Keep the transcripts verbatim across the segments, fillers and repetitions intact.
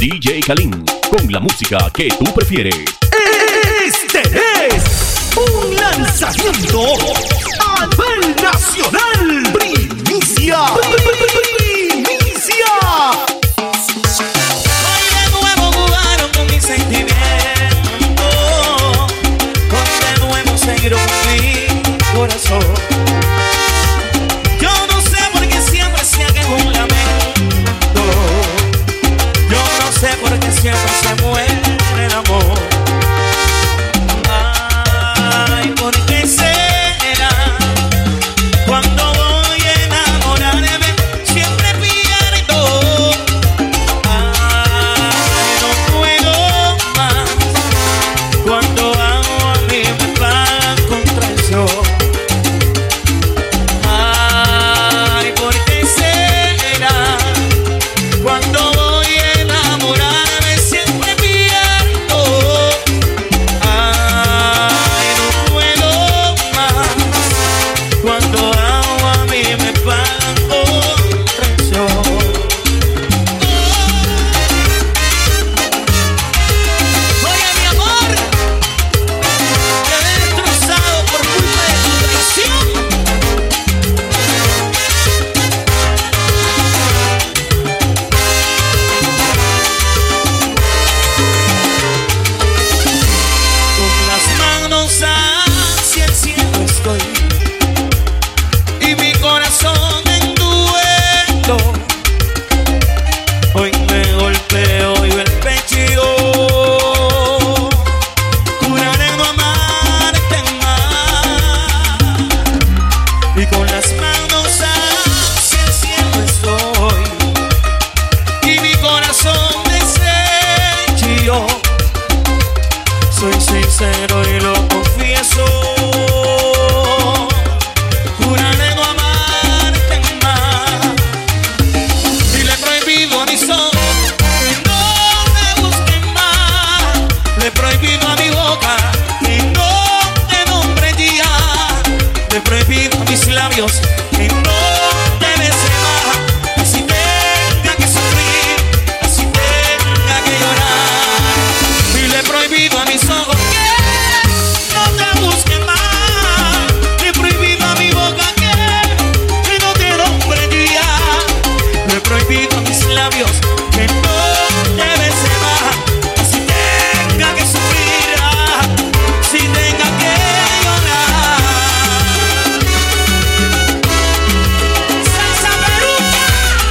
D J Kalin, con la música que tú prefieres. Este es un lanzamiento a nivel nacional. Primicia. Primicia. Hoy de nuevo jugaron con mis sentimientos. Hoy de nuevo se iró con mi corazón. Yo no sé por qué siempre se haga un lamento. Yo no sé por qué siempre se muere el amor. Ay, ¿por qué será? Cuando voy a enamorarme siempre pierdo. Ay, no puedo más. Cuando amo a mí me pagan con traición. Ay, ¿por qué será? Cuando voy a enamorarme siempre pierdo. Ay, no puedo más. Cuando amo a mí me pagan con traición. Oye, mi amor, quedé destrozado por culpa de tu traición. Con las manos hacia el cielo estoy y mi corazón en duelo. Hoy me golpeo y el pecho y yo juraré no amarte más. Y con las manos hacia el cielo estoy y mi corazón deshecho y yo soy sincero y lo confieso. Juraré no amarte más. Y le he prohibido a mis ojos que no me busquen más. Le he prohibido a mi boca que no te nombre ya. Le he prohibido a mis labios que no te bese más. Así tenga que sufrir, así tenga que llorar. Y le he prohibido a mis ojos que no te busquen más. Le he prohibido a mi boca que, que no te nombre ya. Le he prohibido a mis labios que no te bese más. Así tenga que sufrir, así tenga que llorar. Salsa peruca.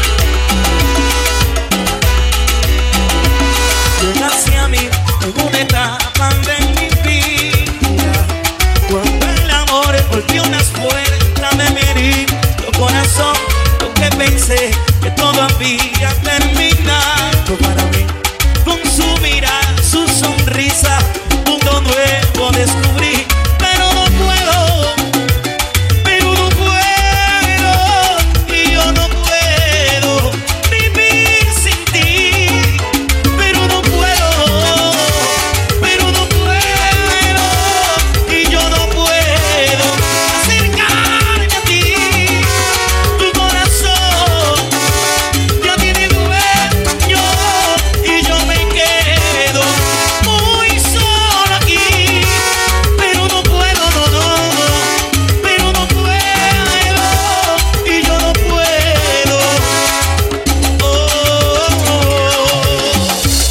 Llegaste a mí en una etapa de mi vida, cuando el amor golpeó unas puertas de mi herido corazón. Lo que pensé que todo había terminado para mí, con su mirada, su sonrisa, un mundo nuevo descubrí. Pero no puedo, pero no puedo, y yo no puedo vivir sin ti. Pero no puedo, pero no puedo, y yo no puedo acercarme a ti. Tu corazón ya tiene dueño y yo me quedo muy solo aquí. Pero no puedo, no, no, no, pero no puedo, y yo no puedo. Oh, oh, oh.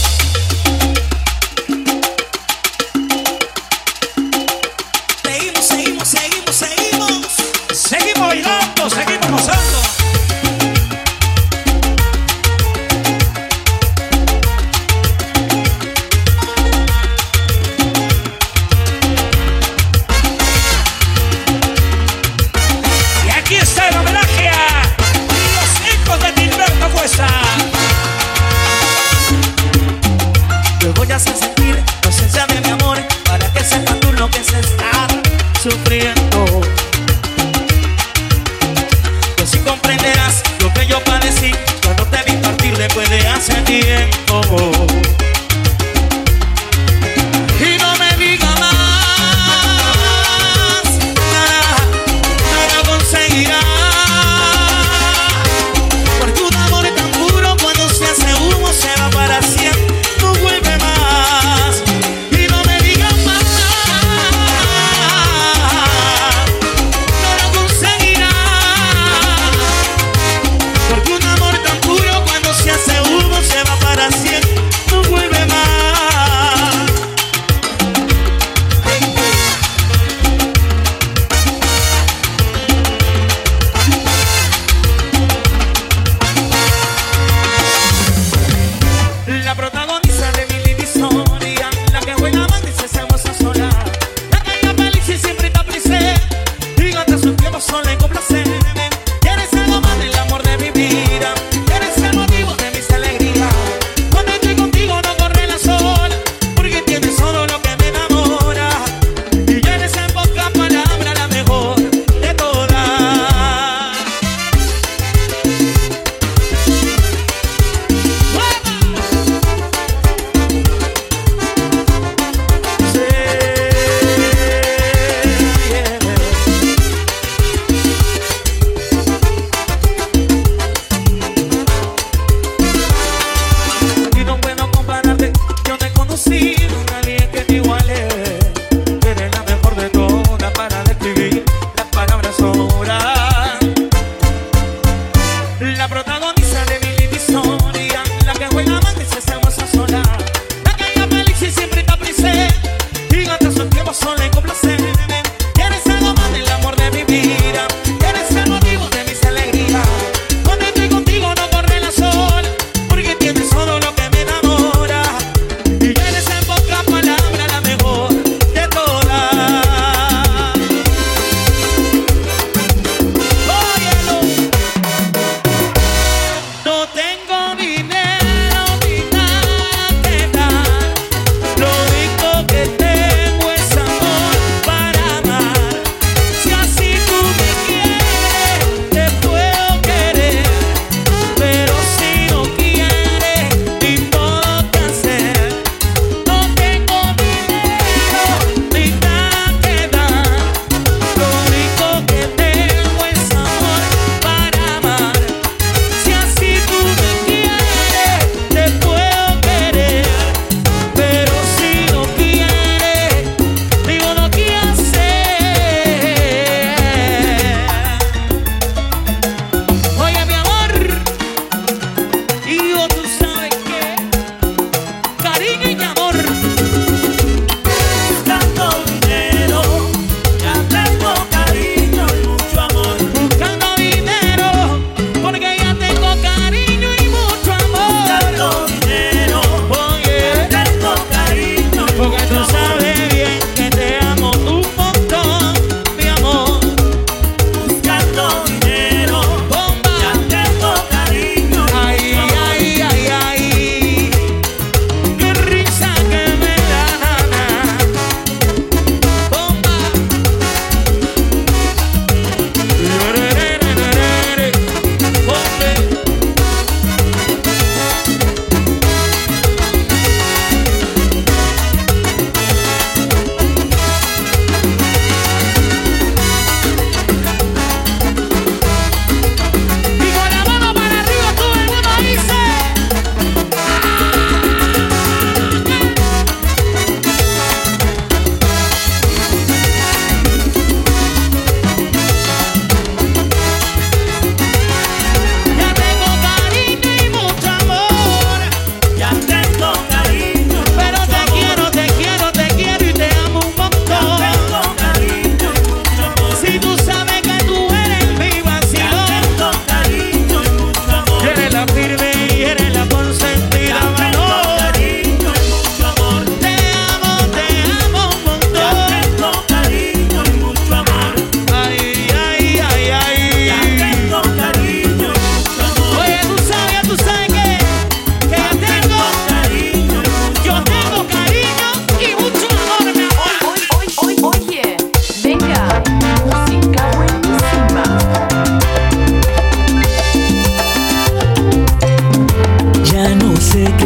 Seguimos, seguimos, seguimos, seguimos. Seguimos bailando, seguimos gozando. Y aquí está el homenaje a los hijos de Gilberto Cuesta. Te voy a hacer sentir la ausencia de mi amor para que sepas tú lo que se está sufriendo. Que si comprenderás lo que yo padecí cuando te vi partir después de hace tiempo. Y no me diga más, nada, nada conseguirá. Porque un amor tan puro cuando se hace humo se va para siempre.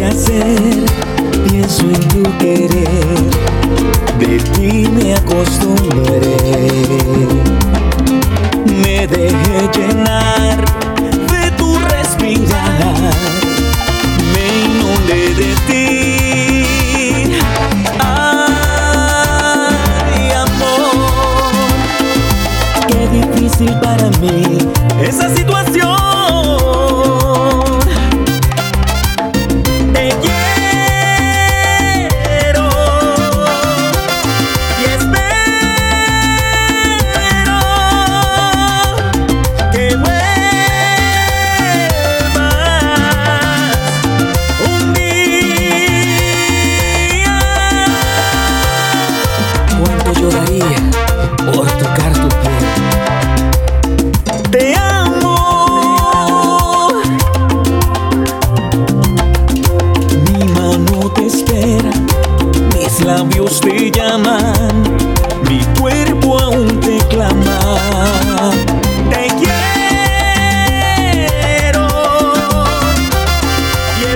hacer, pienso en tu querer, de ti me acostumbré. Me dejé llenar de tu respirar, me inundé de ti. Ay, amor, qué difícil para mí esa situación. Te quiero y espero que vuelvas un día. ¿Cuánto yo daría por tocar tu piel? Te amo. Mi mano te espera, mis labios te llaman, mi cuerpo aún te clama. Te quiero y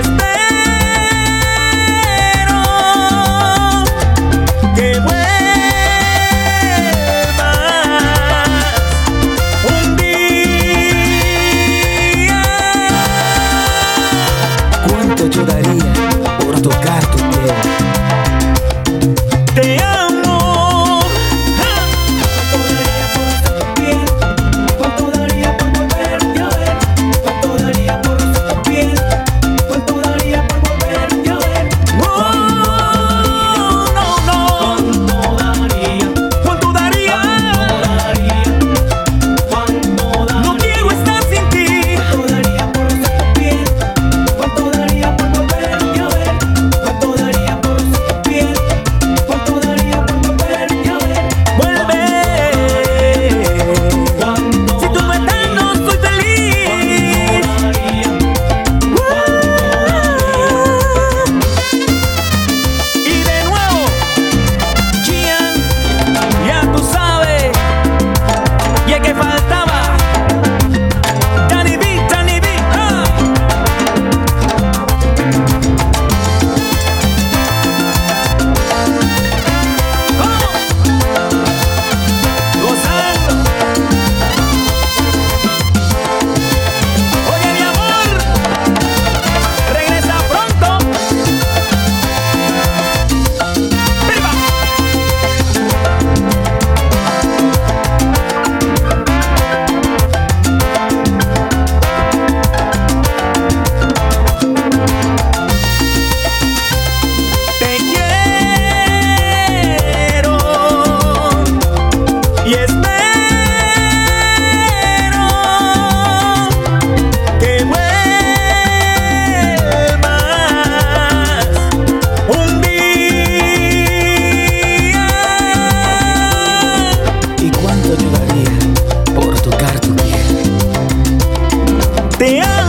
espero que vuelvas un día. ¿Cuánto yo daría por tocar tu piel? Te amo. ¿Cuánto daría por volverte a ver? ¿Cuánto daría por rozar tu piel? ¿Cuánto daría por volverte a ver? Oh, no, no. ¿Cuánto daría? ¿Cuánto daría? ¿Cuánto daría? No quiero estar sin ti. ¿Cuánto daría por rozar tu piel? ¿Cuánto daría por volverte a ver? ¿Cuánto daría por rozar tu piel? ¿Cuánto daría por volverte a ver? Vuelve. ¿Cuánto Si tú no estás, no soy feliz. daría? Y de nuevo, Gian, ya tú sabes. Y el que faltaba, Danny B, Danny B, ah. Vamos, gozando. Oye, mi amor, regresa pronto. ¡Viva! Te quiero y espero que vuelvas un día. ¿Y cuánto yo daría por tocar tu piel? Te amo.